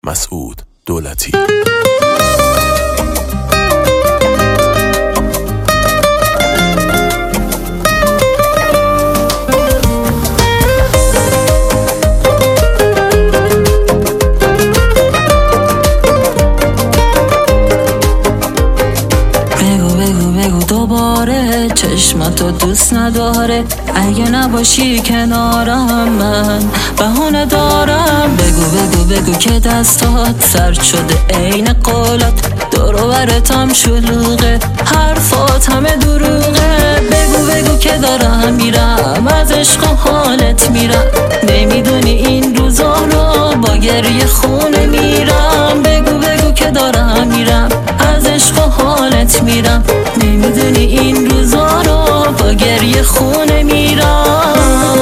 مسعود دولتی. دوباره چشماتو دوست نداره، اگه نباشی کنارم من بهونه دارم. بگو که دستات سرد شده عین قولات، دور و برتم شلوغه، حرفات همه دروغه. بگو که دارم میرم، از عشق و حالت میرم، نمیدونی این روزا رو با گریه خونه میرم. بگو که دارم میرم، از عشق و حالت میرم، نمیدونی این روزا رو با گریه خونه میرم.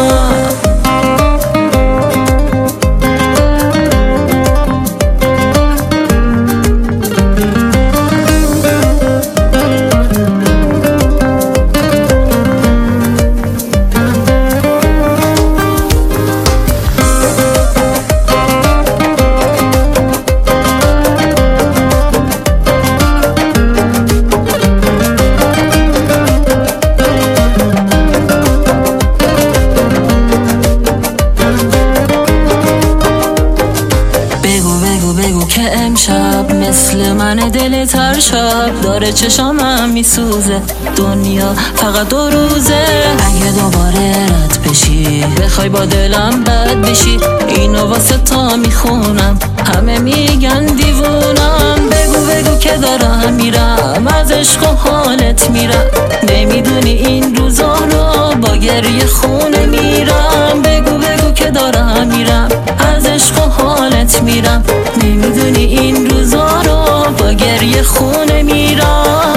بگو که امشب مثل من دل تر شب داره، چشامم میسوزه، دنیا فقط 2 روزه. اگه دوباره رد بشی، بخوای با دلم بد بشی، اینو واسه تا میخونم، همه میگن دیوونم. بگو که دارم میرم، از عشق و حالت میرم، نمیدونی این روزا رو با گریه خونه میرم. بگو که دارم میرم، از عشق و حالت میرم، نمیدونی این روزا رو با گریه خونه میرم.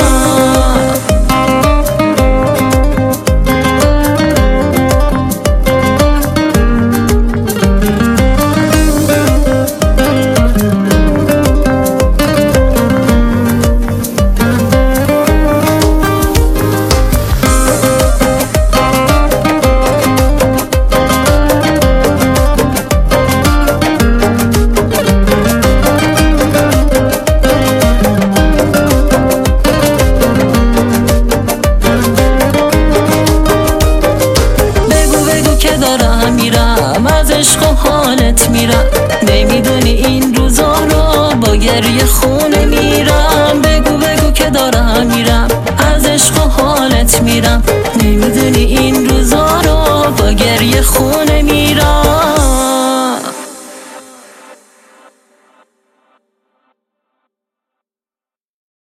از عشق و حالت میرم، نمیدونی این روزا رو با گریه خونه میرم. بگو که دارم میرم، از عشق و حالت میرم،